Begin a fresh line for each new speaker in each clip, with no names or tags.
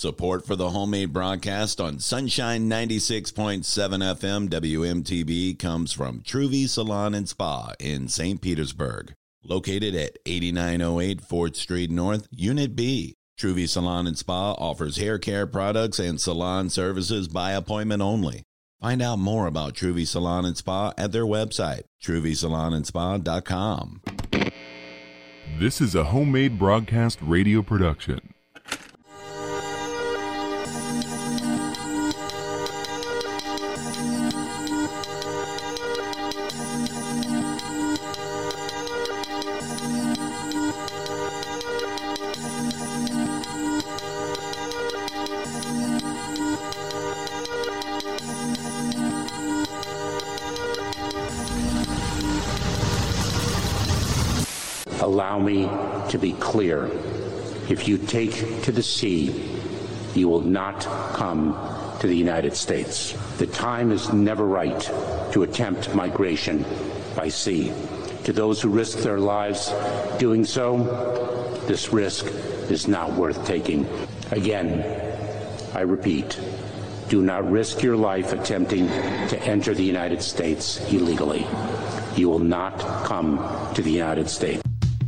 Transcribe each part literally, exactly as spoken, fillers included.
Support for the homemade broadcast on Sunshine ninety-six point seven F M W M T B comes from Truvy Salon and Spa in Saint Petersburg, located at eighty-nine oh eight fourth Street North, Unit B. Truvy Salon and Spa offers hair care products and salon services by appointment only. Find out more about Truvy Salon and Spa at their website, truvy salon and spa dot com.
This is a homemade broadcast radio production.
Allow me to be clear. If you take to the sea, you will not come to the United States. The time is never right to attempt migration by sea. To those who risk their lives doing so, this risk is not worth taking. Again, I repeat, do not risk your life attempting to enter the United States illegally. You will not come to the United States.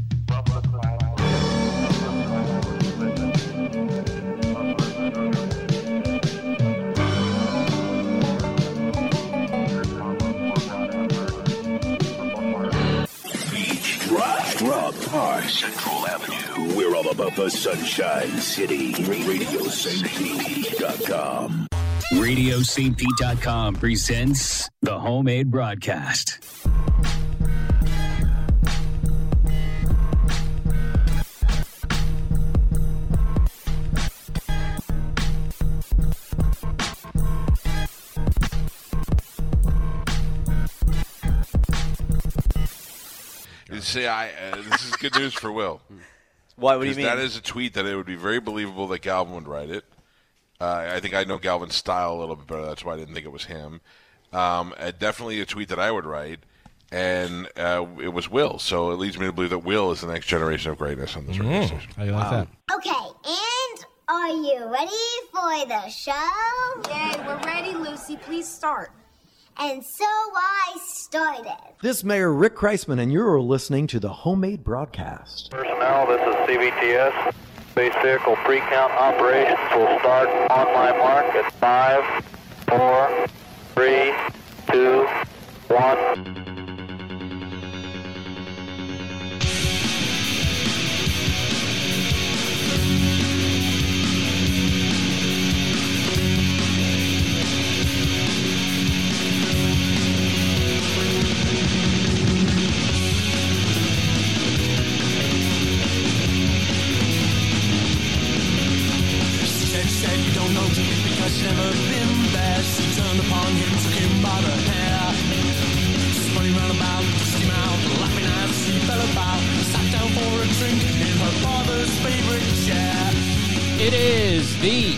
Central Avenue. We're all about the Sunshine City. radio saint pete dot com. radio saint pete dot com presents the homemade broadcast.
See, I uh, this is good news for Will.
Why? What do you mean?
That is a tweet that it would be very believable that Galvin would write it. Uh, I think I know Galvin's style a little bit better. That's why I didn't think it was him. Um, uh, definitely a tweet that I would write, and uh, it was Will. So it leads me to believe that Will is the next generation of greatness on this radio
Mm,
station.
how do you like that?
Okay, and are you ready for the show?
Yay, we're ready, Lucy. Please start.
And so I started.
This is Mayor Rick Kreisman, and you're listening to the homemade broadcast.
Personnel, this is C B T S. Space vehicle pre-count operations will start on my mark at five, four, three, two, one.
Never been there. She turned upon him, took him by the hair, spun round about, kissed him out, laughing as she fell about, sat down for a drink in her father's favorite chair.
It is the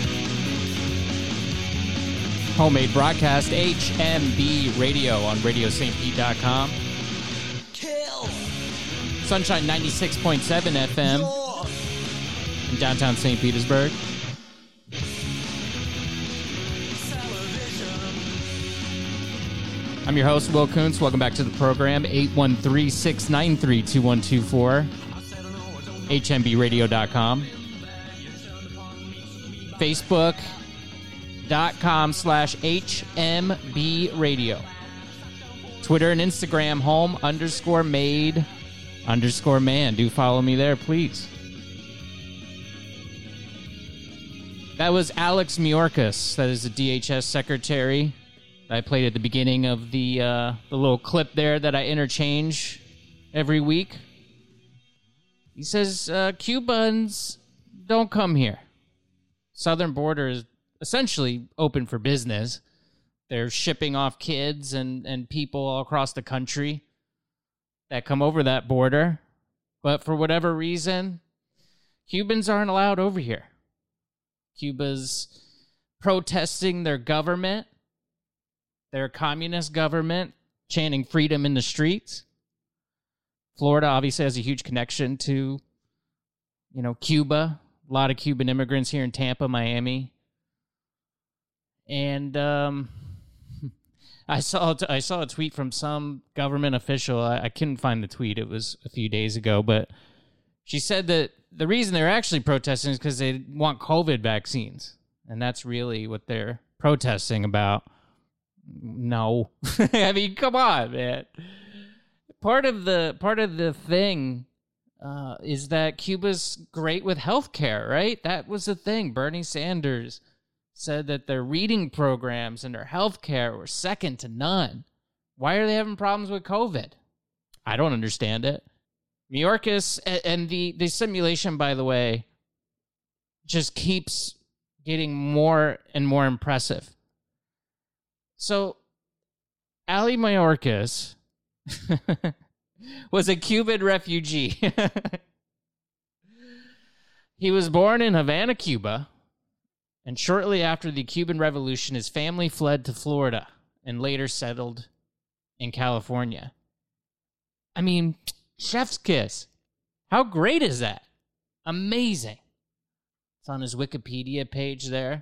homemade broadcast, H M B Radio on radio saint pete dot com.
Kill.
Sunshine ninety-six point seven F M in downtown Saint Petersburg. I'm your host, Will Kuntz. Welcome back to the program. eight one three, six nine three, two one two four. H M B radio dot com. Facebook.com slash HMB Radio. Twitter and Instagram, home underscore made underscore man. Do follow me there, please. That was Alex Mayorkas. That is the D H S secretary I played at the beginning of the uh, the little clip there that I interchange every week. He says, uh, Cubans don't come here. Southern border is essentially open for business. They're shipping off kids and, and people all across the country that come over that border. But for whatever reason, Cubans aren't allowed over here. Cuba's protesting their government, their communist government, chanting freedom in the streets. Florida obviously has a huge connection to, you know, Cuba, A lot of Cuban immigrants here in Tampa, Miami. And um, I saw I saw a tweet from some government official. I, I couldn't find the tweet. It was a few days ago. But she said that the reason they're actually protesting is because they want COVID vaccines. And that's really what they're protesting about. No. I mean, come on, man. Part of the part of the thing uh, is that Cuba's great with healthcare, right? That was the thing. Bernie Sanders said that their reading programs and their healthcare were second to none. Why are they having problems with COVID? I don't understand it. Mayorkas, and the, the simulation, by the way, just keeps getting more and more impressive. So, Ali Mayorkas was a Cuban refugee. He was born in Havana, Cuba, and shortly after the Cuban Revolution, his family fled to Florida and later settled in California. I mean, chef's kiss. How great is that? Amazing. It's on his Wikipedia page there.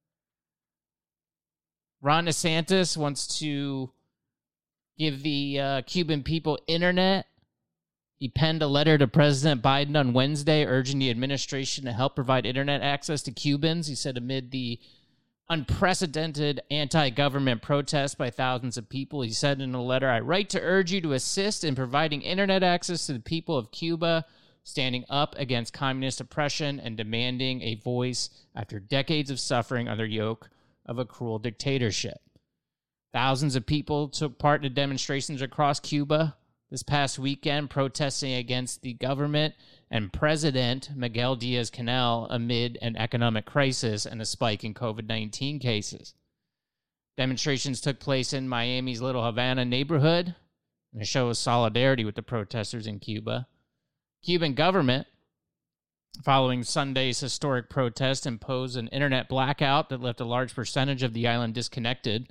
Ron DeSantis wants to give the uh, Cuban people internet. He penned a letter to President Biden on Wednesday urging the administration to help provide internet access to Cubans. He said amid the unprecedented anti-government protests by thousands of people, he said in a letter, I write to urge you to assist in providing internet access to the people of Cuba, standing up against communist oppression and demanding a voice after decades of suffering under yoke of a cruel dictatorship. Thousands of people took part in demonstrations across Cuba this past weekend, protesting against the government and President Miguel Diaz-Canel amid an economic crisis and a spike in COVID nineteen cases. Demonstrations took place in Miami's Little Havana neighborhood in a show of solidarity with the protesters in Cuba. Cuban government, following Sunday's historic protest, imposed an internet blackout that left a large percentage of the island disconnected,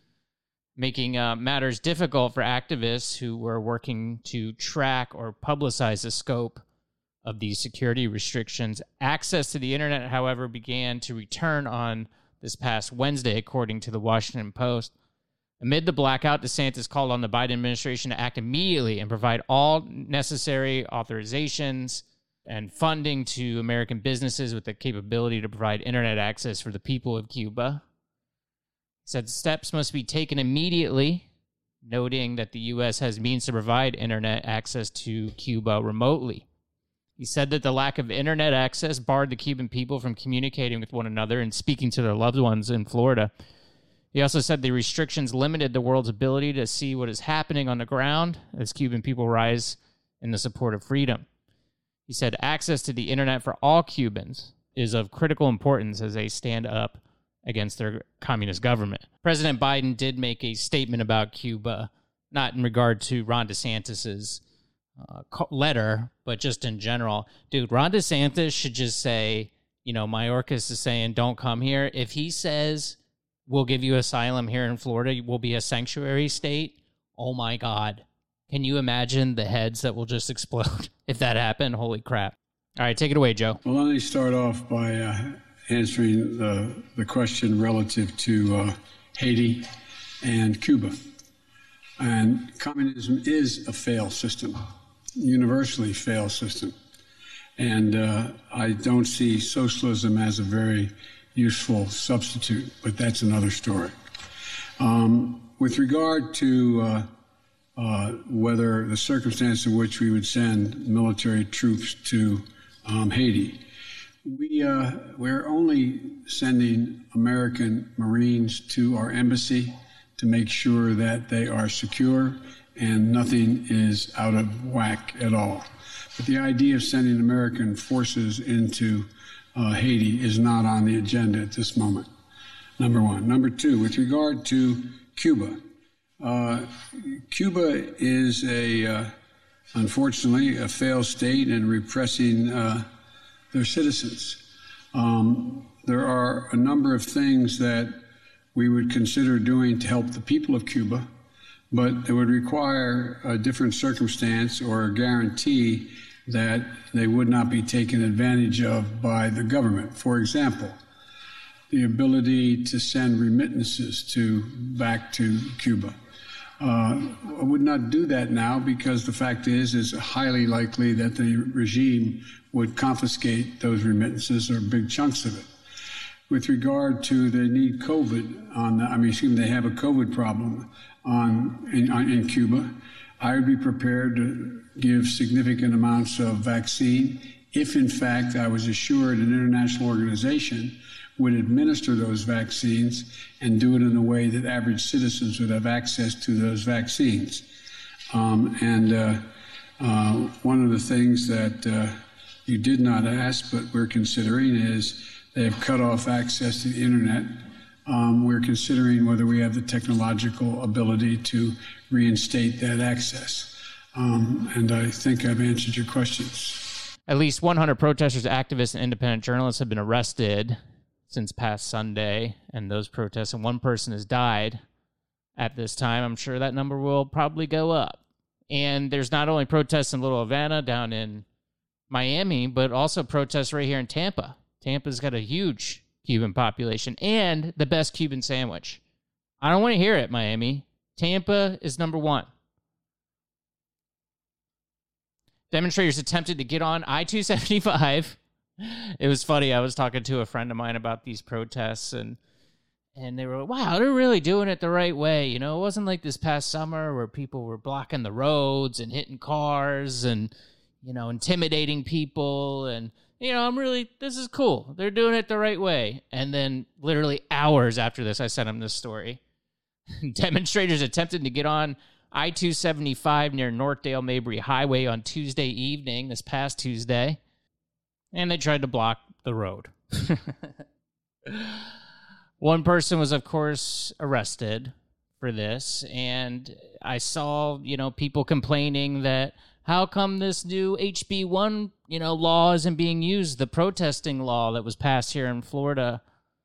making uh, matters difficult for activists who were working to track or publicize the scope of these security restrictions. Access to the internet, however, began to return on this past Wednesday, according to the Washington Post. Amid the blackout, DeSantis called on the Biden administration to act immediately and provide all necessary authorizations and funding to American businesses with the capability to provide internet access for the people of Cuba. He said steps must be taken immediately, noting that the U S has means to provide internet access to Cuba remotely. He said that the lack of internet access barred the Cuban people from communicating with one another and speaking to their loved ones in Florida. He also said the restrictions limited the world's ability to see what is happening on the ground as Cuban people rise in the support of freedom. He said access to the internet for all Cubans is of critical importance as they stand up against their communist government. President Biden did make a statement about Cuba, not in regard to Ron DeSantis's uh, letter, but just in general. Dude, Ron DeSantis should just say, you know, Mayorkas is saying, don't come here. If he says, we'll give you asylum here in Florida, we'll be a sanctuary state, oh my God. Can you imagine the heads that will just explode if that happened? Holy crap. All right, take it away, Joe.
Well, let me start off by uh, answering the, the question relative to uh, Haiti and Cuba. And communism is a failed system, universally failed system. And uh, I don't see socialism as a very useful substitute, but that's another story. Um, with regard to uh, uh, whether the circumstance in which we would send military troops to um, Haiti, we, uh, we're only sending American Marines to our embassy to make sure that they are secure and nothing is out of whack at all. But the idea of sending American forces into uh, Haiti is not on the agenda at this moment, number one. Number two, with regard to Cuba, uh, Cuba is a, uh, unfortunately, a failed state in repressing uh, their citizens. Um, there are a number of things that we would consider doing to help the people of Cuba, but it would require a different circumstance or a guarantee that they would not be taken advantage of by the government. For example, the ability to send remittances to back to Cuba. Uh, I would not do that now because the fact is, it's highly likely that the regime would confiscate those remittances or big chunks of it. With regard to they need COVID on, I mean, excuse me, they have a COVID problem on in, on, in Cuba, I would be prepared to give significant amounts of vaccine if, in fact, I was assured an international organization would administer those vaccines and do it in a way that average citizens would have access to those vaccines. Um, and uh, uh, one of the things that uh, you did not ask, but we're considering, is they have cut off access to the internet. Um, we're considering whether we have the technological ability to reinstate that access. Um, and I think I've answered your questions.
At least one hundred protesters, activists, and independent journalists have been arrested since past Sunday, and those protests, and one person has died at this time. I'm sure that number will probably go up. And there's not only protests in Little Havana down in Miami, but also protests right here in Tampa. Tampa's got a huge Cuban population and the best Cuban sandwich. I don't want to hear it, Miami. Tampa is number one. Demonstrators attempted to get on I two seventy-five. It was funny. I was talking to a friend of mine about these protests, and and they were like, wow, they're really doing it the right way. You know, it wasn't like this past summer where people were blocking the roads and hitting cars and, you know, intimidating people. And, you know, I'm really, this is cool. They're doing it the right way. And then literally hours after this, I sent him this story. Demonstrators attempted to get on I two seventy-five near Northdale Mabry Highway on Tuesday evening, this past Tuesday. And they tried to block the road. One person was, of course, arrested for this. And I saw, you know, people complaining that how come this new H B one, you know, law isn't being used? The protesting law that was passed here in Florida,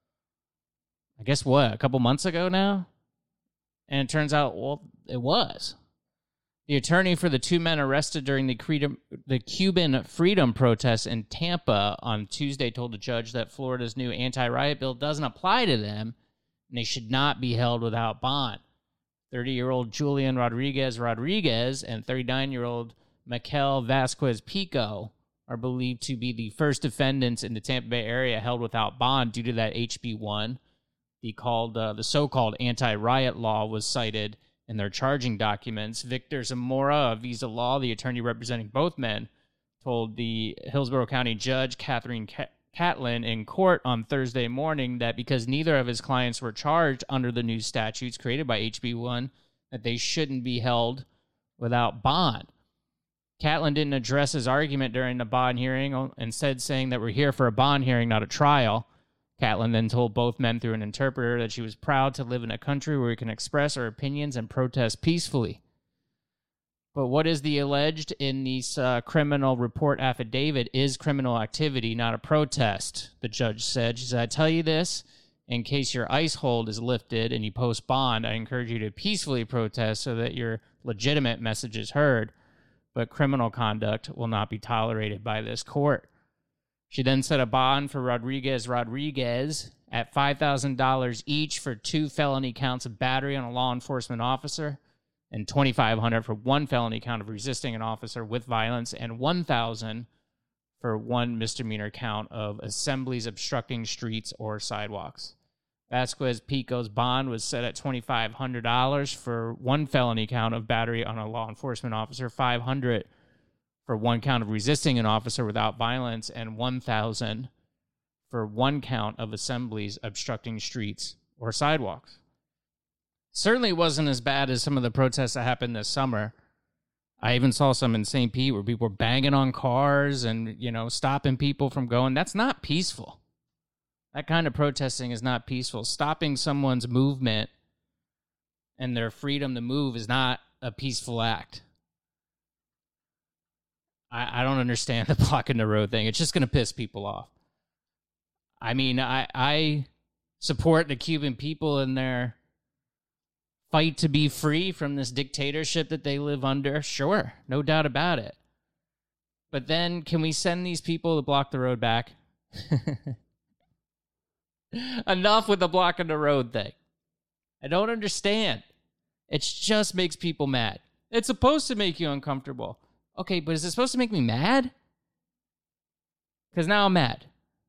I guess what, a couple months ago now? And it turns out, well, it was. The attorney for the two men arrested during the, Creedom, the Cuban freedom protests in Tampa on Tuesday told the judge that Florida's new anti-riot bill doesn't apply to them, and they should not be held without bond. thirty-year-old Julian Rodriguez Rodriguez and thirty-nine-year-old Mikel Vasquez Pico are believed to be the first defendants in the Tampa Bay area held without bond due to that H B one. The, called, uh, the so-called anti-riot law was cited in their charging documents. Victor Zamora of Visa Law, the attorney representing both men, told the Hillsborough County judge, Catherine Catlin, in court on Thursday morning that because neither of his clients were charged under the new statutes created by H B one, that they shouldn't be held without bond. Catlin didn't address his argument during the bond hearing, instead saying that we're here for a bond hearing, not a trial. Catlin then told both men through an interpreter that she was proud to live in a country where we can express our opinions and protest peacefully. But what is the alleged in this uh, criminal report affidavit is criminal activity, not a protest, the judge said. She said, I tell you this, in case your ICE hold is lifted and you post bond, I encourage you to peacefully protest so that your legitimate message is heard, but criminal conduct will not be tolerated by this court. She then set a bond for Rodriguez Rodriguez at five thousand dollars each for two felony counts of battery on a law enforcement officer and twenty-five hundred dollars for one felony count of resisting an officer with violence and one thousand dollars for one misdemeanor count of assemblies obstructing streets or sidewalks. Vasquez Pico's bond was set at twenty-five hundred dollars for one felony count of battery on a law enforcement officer, five hundred dollars for one count of resisting an officer without violence, and one thousand dollars for one count of assemblies obstructing streets or sidewalks. Certainly wasn't as bad as some of the protests that happened this summer. I even saw some in Saint Pete where people were banging on cars and, you know, stopping people from going. That's not peaceful. That kind of protesting is not peaceful. Stopping someone's movement and their freedom to move is not a peaceful act. I, I don't understand the blocking the road thing. It's just going to piss people off. I mean, I, I support the Cuban people in their fight to be free from this dictatorship that they live under. Sure, no doubt about it. But then, can we send these people to block the road back? Enough with the blocking the road thing. I don't understand. It just makes people mad. It's supposed to make you uncomfortable. Okay, but is it supposed to make me mad? Because now I'm mad.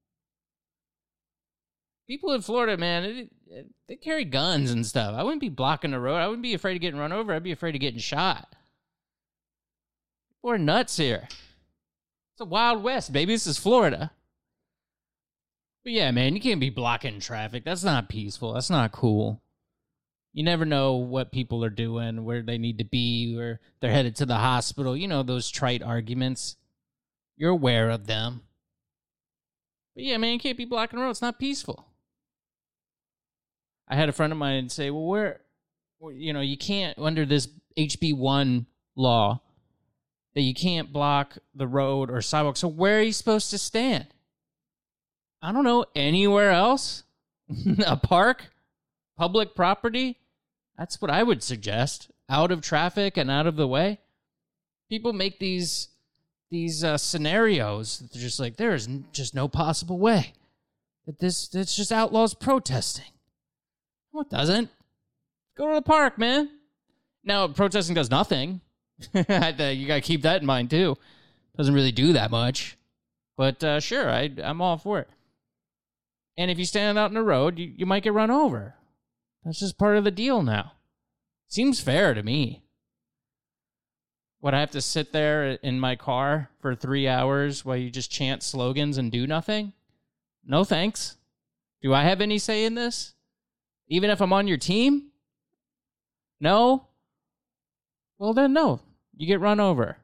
People in Florida, man, it, it, they carry guns and stuff. I wouldn't be blocking the road. I wouldn't be afraid of getting run over. I'd be afraid of getting shot. We're nuts here. It's a Wild West, baby. This is Florida. But yeah, man, you can't be blocking traffic. That's not peaceful. That's not cool. You never know what people are doing, where they need to be, where they're headed to the hospital. You know, those trite arguments. You're aware of them. But yeah, man, you can't be blocking the road. It's not peaceful. I had a friend of mine say, well, where, you know, you can't, under this H B one law, that you can't block the road or sidewalk. So where are you supposed to stand? I don't know, anywhere else? A park? Public property? That's what I would suggest. Out of traffic and out of the way. People make these these uh, scenarios. They're just like, there is just no possible way that this this just outlaws protesting. No, it doesn't. Go to the park, man. Now, protesting does nothing. You got to keep that in mind, too. Doesn't really do that much. But uh, sure, I, I'm all for it. And if you stand out in the road, you, you might get run over. That's just part of the deal now. Seems fair to me. Would I have to sit there in my car for three hours while you just chant slogans and do nothing? No thanks. Do I have any say in this? Even if I'm on your team? No? Well then, no. You get run over.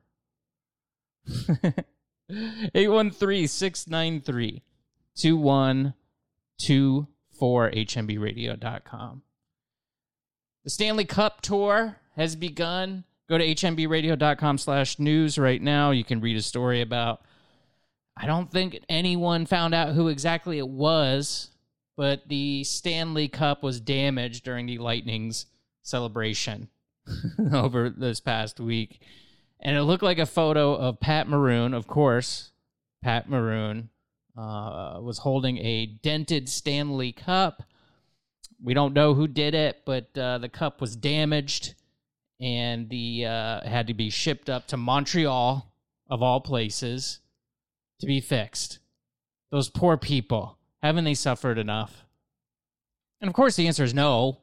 eight one three, six nine three, two one two four H M B radio dot com. The Stanley Cup Tour has begun. Go to H M B radio dot com slash news right now. You can read a story about, I don't think anyone found out who exactly it was, but the Stanley Cup was damaged during the Lightning's celebration over this past week. And it looked like a photo of Pat Maroon, of course. Pat Maroon uh, was holding a dented Stanley Cup. We don't know who did it, but uh, the cup was damaged, and the uh, had to be shipped up to Montreal, of all places, to be fixed. Those poor people. Haven't they suffered enough? And of course, the answer is no.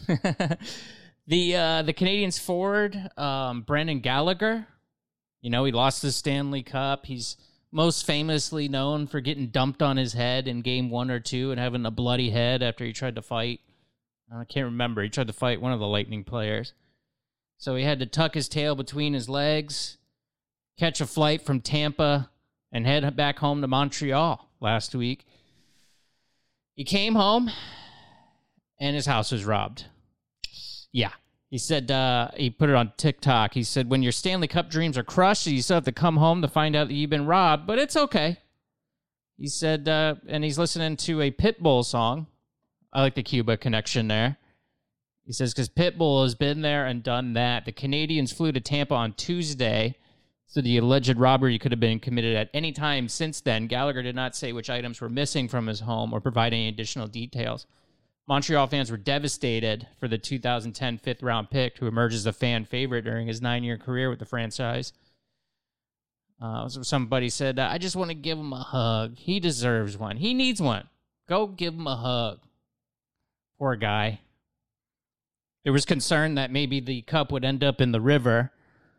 the uh, the Canadiens forward, um, Brendan Gallagher, you know, he lost the Stanley Cup. He's most famously known for getting dumped on his head in game one or two and having a bloody head after he tried to fight. I can't remember. He tried to fight one of the Lightning players. So he had to tuck his tail between his legs, catch a flight from Tampa, and head back home to Montreal last week. He came home, and his house was robbed. Yeah. He said, uh, he put it on TikTok. He said, when your Stanley Cup dreams are crushed, you still have to come home to find out that you've been robbed, but it's okay. He said, uh, and he's listening to a Pitbull song. I like the Cuba connection there. He says, because Pitbull has been there and done that. The Canadiens flew to Tampa on Tuesday, so the alleged robbery could have been committed at any time since then. Gallagher did not say which items were missing from his home or provide any additional details. Montreal fans were devastated for the two thousand ten fifth-round pick, who emerged as a fan favorite during his nine-year career with the franchise. Uh, so somebody said, I just want to give him a hug. He deserves one. He needs one. Go give him a hug. Poor guy. There was concern that maybe the cup would end up in the river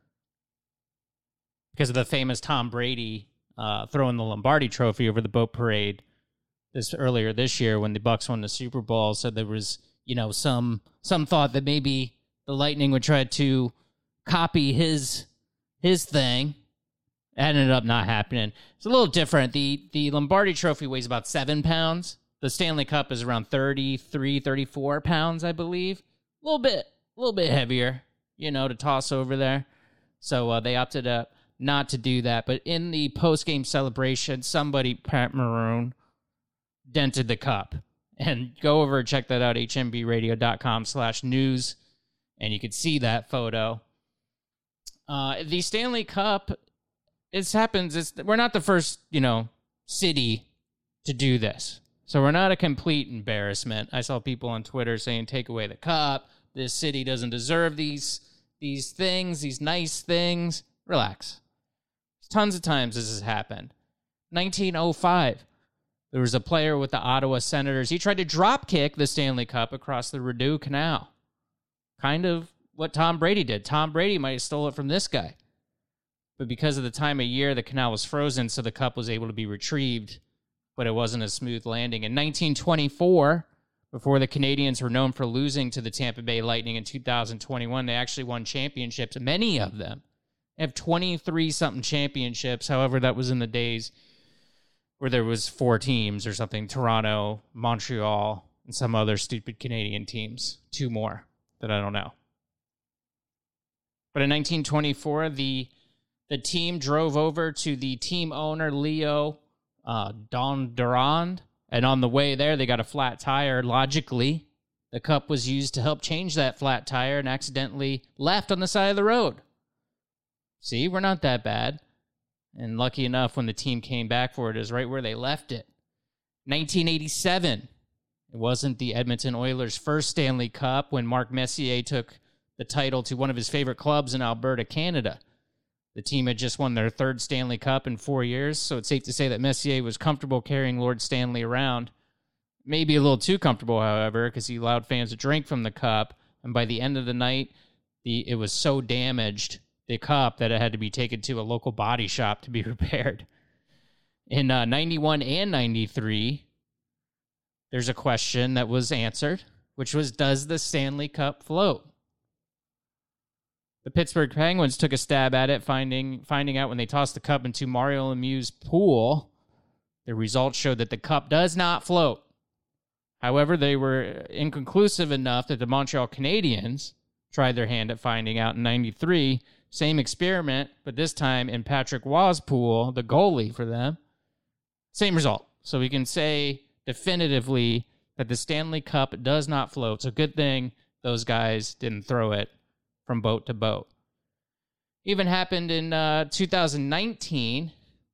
because of the famous Tom Brady uh, throwing the Lombardi Trophy over the boat parade this earlier this year when the Bucs won the Super Bowl. So there was, you know, some some thought that maybe the Lightning would try to copy his his thing. That ended up not happening. It's a little different. The the Lombardi Trophy weighs about seven pounds. The Stanley Cup is around thirty-three, thirty-four pounds, I believe. A little bit, a little bit heavier, you know, to toss over there. So uh, they opted up not to do that. But in the post-game celebration, somebody, Pat Maroon, dented the cup. And go over and check that out, H M B radio dot com slash news, and you can see that photo. Uh, the Stanley Cup it happens. It's, we're not the first, you know, city to do this. So we're not a complete embarrassment. I saw people on Twitter saying, take away the cup. This city doesn't deserve these these things, these nice things. Relax. Tons of times this has happened. nineteen oh five, there was a player with the Ottawa Senators. He tried to drop kick the Stanley Cup across the Rideau Canal. Kind of what Tom Brady did. Tom Brady might have stole it from this guy. But because of the time of year, the canal was frozen, so the cup was able to be retrieved, but it wasn't a smooth landing. In nineteen twenty-four, before the Canadiens were known for losing to the Tampa Bay Lightning in two thousand twenty-one, they actually won championships, many of them. They have twenty-three-something championships. However, that was in the days where there was four teams or something, Toronto, Montreal, and some other stupid Canadian teams. Two more that I don't know. But in nineteen twenty-four, the the team drove over to the team owner, Leo uh, Dondurand, and on the way there, they got a flat tire. Logically, the cup was used to help change that flat tire and accidentally left on the side of the road. See, we're not that bad. And lucky enough, when the team came back for it, is right where they left it. nineteen eighty-seven. It wasn't the Edmonton Oilers' first Stanley Cup when Mark Messier took the title to one of his favorite clubs in Alberta, Canada. The team had just won their third Stanley Cup in four years, so it's safe to say that Messier was comfortable carrying Lord Stanley around. Maybe a little too comfortable, however, because he allowed fans to drink from the cup, and by the end of the night, the it was so damaged, the cup, that it had to be taken to a local body shop to be repaired. In uh, ninety-one and ninety-three, there's a question that was answered, which was, does the Stanley Cup float? The Pittsburgh Penguins took a stab at it, finding finding out when they tossed the cup into Mario Lemieux's pool. The results showed that the cup does not float. However, they were inconclusive enough that the Montreal Canadiens tried their hand at finding out in ninety-three. Same experiment, but this time in Patrick Waugh's pool, the goalie for them. Same result. So we can say definitively that the Stanley Cup does not float. So good thing those guys didn't throw it from boat to boat. Even happened in uh, two thousand nineteen.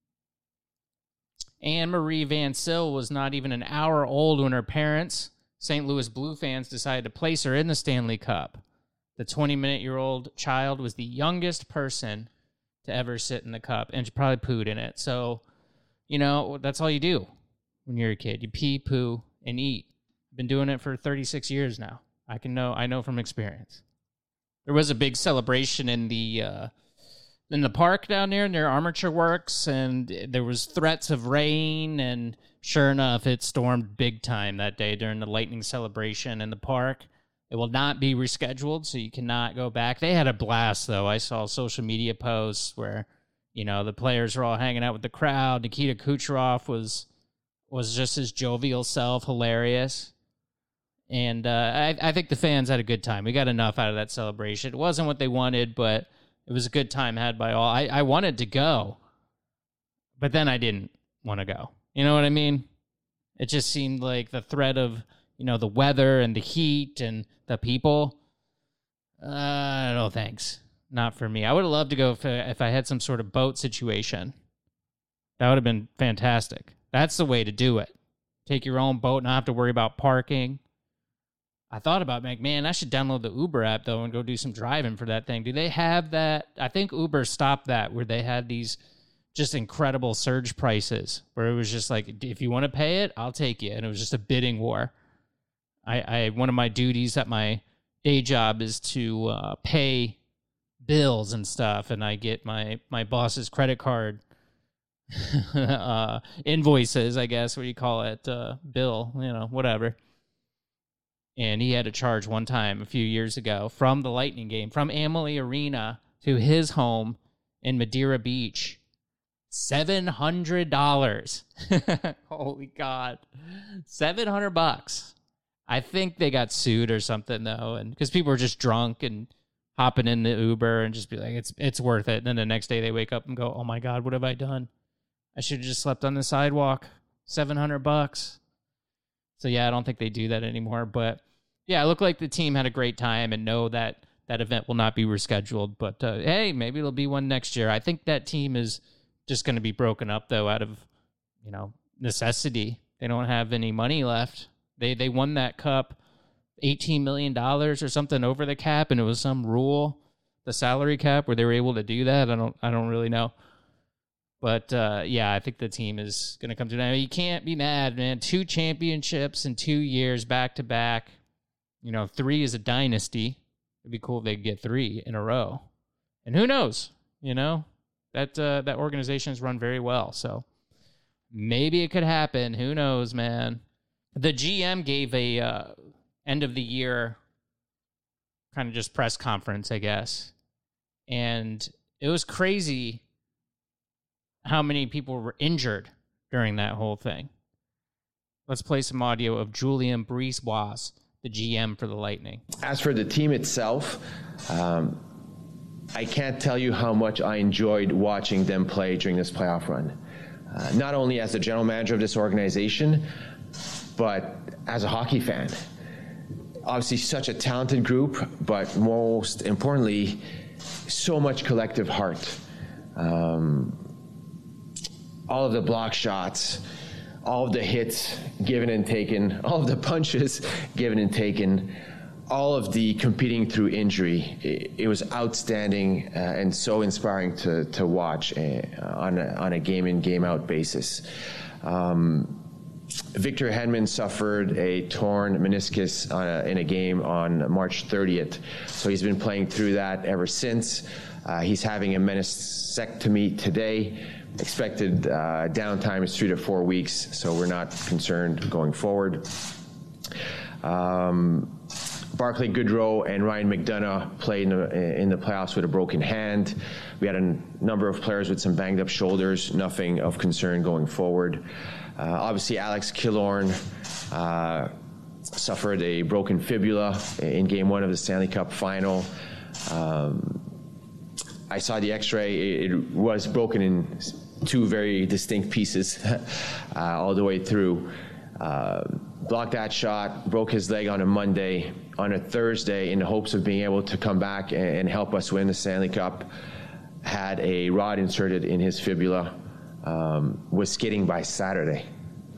Anne-Marie Van Sil was not even an hour old when her parents, Saint Louis Blue fans, decided to place her in the Stanley Cup. The twenty-minute-year-old child was the youngest person to ever sit in the cup, and she probably pooed in it. So, you know, that's all you do when you're a kid. You pee, poo, and eat. I've been doing it for thirty-six years now. I can know. I know from experience. There was a big celebration in the uh, in the park down there near Armature Works, and there was threats of rain, and sure enough, it stormed big time that day during the Lightning celebration in the park. It will not be rescheduled, so you cannot go back. They had a blast, though. I saw social media posts where, you know, the players were all hanging out with the crowd. Nikita Kucherov was was just his jovial self, hilarious. And uh, I, I think the fans had a good time. We got enough out of that celebration. It wasn't what they wanted, but it was a good time had by all. I, I wanted to go, but then I didn't want to go. You know what I mean? It just seemed like the threat of, you know, the weather and the heat and the people. Uh, no, thanks. Not for me. I would have loved to go if, if I had some sort of boat situation. That would have been fantastic. That's the way to do it. Take your own boat, not have to worry about parking. I thought about, like, man, I should download the Uber app, though, and go do some driving for that thing. Do they have that? I think Uber stopped that, where they had these just incredible surge prices, where it was just like, if you want to pay it, I'll take you. And it was just a bidding war. I, I one of my duties at my day job is to uh, pay bills and stuff, and I get my, my boss's credit card uh, invoices, I guess, what do you call it, uh, bill, you know, whatever. And he had to charge one time a few years ago from the Lightning game, from Amalie Arena to his home in Madeira Beach, seven hundred dollars. Holy God. seven hundred bucks. I think they got sued or something, though, and because people were just drunk and hopping in the Uber and just be like, it's it's worth it. And then the next day they wake up and go, oh, my God, what have I done? I should have just slept on the sidewalk. seven hundred bucks. So, yeah, I don't think they do that anymore. But, yeah, it looked like the team had a great time, and know that that event will not be rescheduled. But, uh, hey, maybe it'll be one next year. I think that team is just going to be broken up, though, out of, you know, necessity. They don't have any money left. They they won that cup eighteen million dollars or something over the cap, and it was some rule, the salary cap, where they were able to do that. I don't I don't really know. But, uh, yeah, I think the team is going to come to that. You can't be mad, man. Two championships in two years back-to-back. You know, three is a dynasty. It'd be cool if they could get three in a row. And who knows, you know? That uh, that organization is run very well, so maybe it could happen. Who knows, man? The G M gave a uh, end-of-the-year kind of just press conference, I guess. And it was crazy how many people were injured during that whole thing. Let's play some audio of Julien Brisebois, the G M for the Lightning.
As for the team itself, um, I can't tell you how much I enjoyed watching them play during this playoff run. Uh, not only as the general manager of this organization, but as a hockey fan. Obviously such a talented group, but most importantly, so much collective heart. Um, all of the block shots, all of the hits given and taken, all of the punches given and taken, all of the competing through injury. It, it was outstanding uh, and so inspiring to to watch uh, on a, on a game in, game out basis. Um, Victor Hedman suffered a torn meniscus uh, in a game on March thirtieth, so he's been playing through that ever since. Uh, he's having a meniscectomy today. Expected uh, downtime is three to four weeks, so we're not concerned going forward. Um, Barclay Goodrow and Ryan McDonough played in the, in the playoffs with a broken hand. We had a number of players with some banged up shoulders, nothing of concern going forward. Uh, obviously, Alex Killorn uh, suffered a broken fibula in game one of the Stanley Cup final. Um, I saw the x-ray. It was broken in two very distinct pieces uh, all the way through. Uh, blocked that shot, broke his leg on a Monday. On a Thursday, in the hopes of being able to come back and, and help us win the Stanley Cup, had a rod inserted in his fibula, um, was skating by Saturday.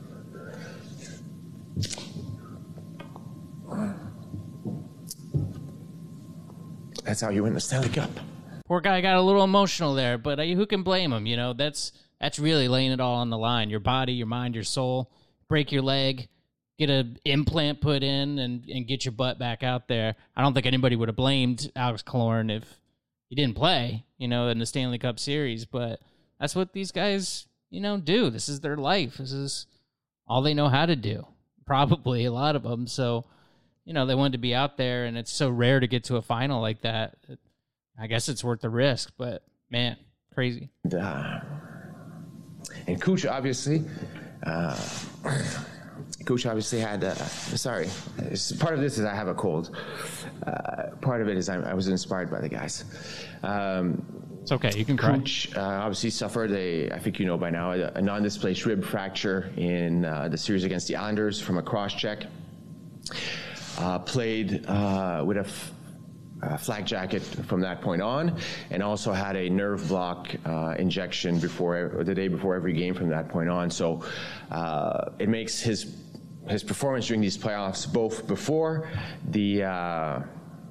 That's how you win the Stanley Cup.
Poor guy got a little emotional there, but uh, who can blame him? You know, that's that's really laying it all on the line. Your body, your mind, your soul. Break your leg, get an implant put in, and, and get your butt back out there. I don't think anybody would have blamed Alex Killorn if he didn't play, you know, in the Stanley Cup Series. But that's what these guys, you know, do. This is their life. This is all they know how to do, probably, a lot of them. So, you know, they wanted to be out there, and it's so rare to get to a final like that. I guess it's worth the risk, but, man, crazy.
Uh, and Kuch, obviously... Uh, Coach obviously had, uh, sorry, part of this is I have a cold. Uh, part of it is I, I was inspired by the guys. Um,
it's okay, you can cry.
Coach uh, obviously suffered a, I think you know by now, a, a non-displaced rib fracture in uh, the series against the Islanders from a cross-check. Uh, played uh, with a f- Uh, flak jacket from that point on, and also had a nerve block uh, injection before the day before every game from that point on. So uh, it makes his his performance during these playoffs, both before the uh,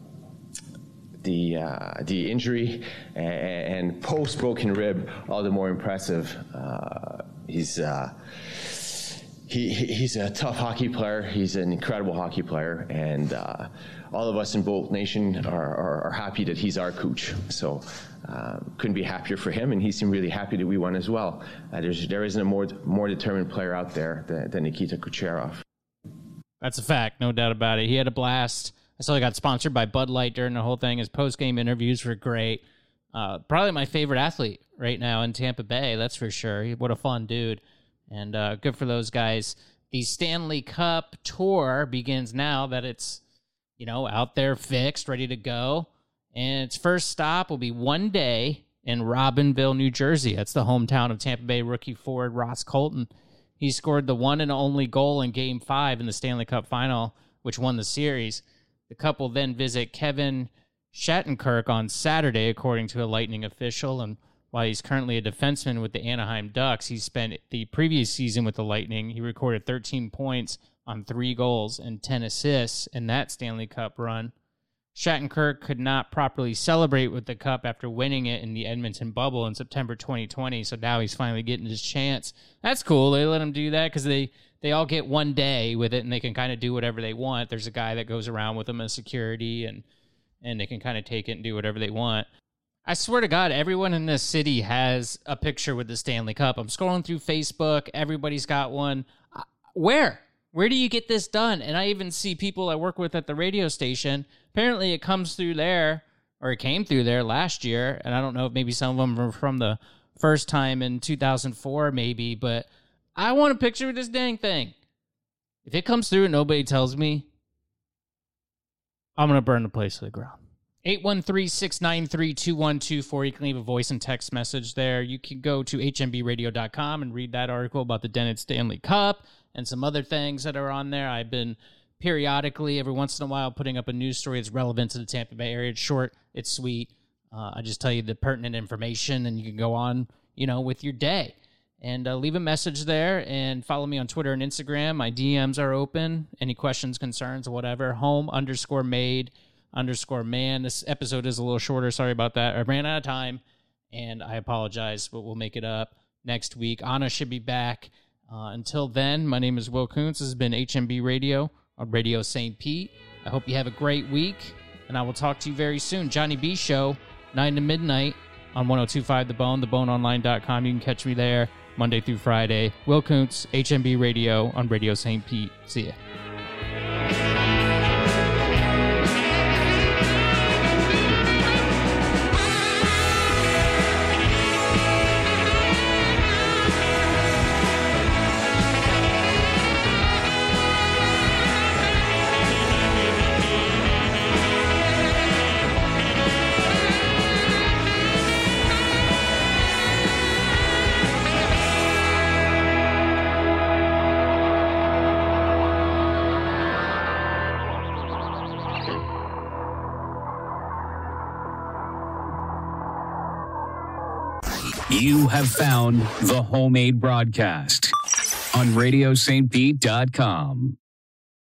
the uh, the injury and, and post broken rib, all the more impressive. Uh, he's uh, he he's a tough hockey player. He's an incredible hockey player, and. Uh, All of us in Bolt Nation are, are, are happy that he's our coach. So uh, couldn't be happier for him, and he seemed really happy that we won as well. Uh, there's, there isn't a more more determined player out there than, than Nikita Kucherov.
That's a fact, no doubt about it. He had a blast. I saw he got sponsored by Bud Light during the whole thing. His post-game interviews were great. Uh, probably my favorite athlete right now in Tampa Bay, that's for sure. What a fun dude. And uh, good for those guys. The Stanley Cup tour begins now that it's you know, out there fixed, ready to go. And its first stop will be one day in Robinville, New Jersey. That's the hometown of Tampa Bay rookie forward Ross Colton. He scored the one and only goal in Game five in the Stanley Cup Final, which won the series. The couple then visit Kevin Shattenkirk on Saturday, according to a Lightning official. And while he's currently a defenseman with the Anaheim Ducks. He spent the previous season with the Lightning. He recorded thirteen points on three goals and ten assists in that Stanley Cup run. Shattenkirk could not properly celebrate with the cup after winning it in the Edmonton bubble in September twenty twenty, so now he's finally getting his chance. That's cool. They let him do that because they, they all get one day with it, and they can kind of do whatever they want. There's a guy that goes around with them as security, and, and they can kind of take it and do whatever they want. I swear to God, everyone in this city has a picture with the Stanley Cup. I'm scrolling through Facebook. Everybody's got one. Where? Where do you get this done? And I even see people I work with at the radio station. Apparently it comes through there, or it came through there last year. And I don't know if maybe some of them were from the first time in two thousand four maybe, but I want a picture of this dang thing. If it comes through and nobody tells me, I'm going to burn the place to the ground. eight one three, six nine three, two one two four. You can leave a voice and text message there. You can go to H M B radio dot com and read that article about the Dennett Stanley Cup and some other things that are on there. I've been periodically, every once in a while, putting up a news story that's relevant to the Tampa Bay area. It's short, it's sweet. Uh, I just tell you the pertinent information, and you can go on, you know, with your day. And uh, leave a message there, and follow me on Twitter and Instagram. My D Ms are open. Any questions, concerns, whatever. Home underscore made underscore man. This episode is a little shorter. Sorry about that. I ran out of time, and I apologize, but we'll make it up next week. Anna should be back. Uh, until then, my name is Will Kuntz. This has been H M B Radio on Radio Saint Pete. I hope you have a great week, and I will talk to you very soon. Johnny B Show, nine to midnight on one oh two point five The Bone, the bone online dot com. You can catch me there Monday through Friday. Will Kuntz, H M B Radio on Radio Saint Pete. See ya.
You have found the Homemade Broadcast on radio saint pete dot com.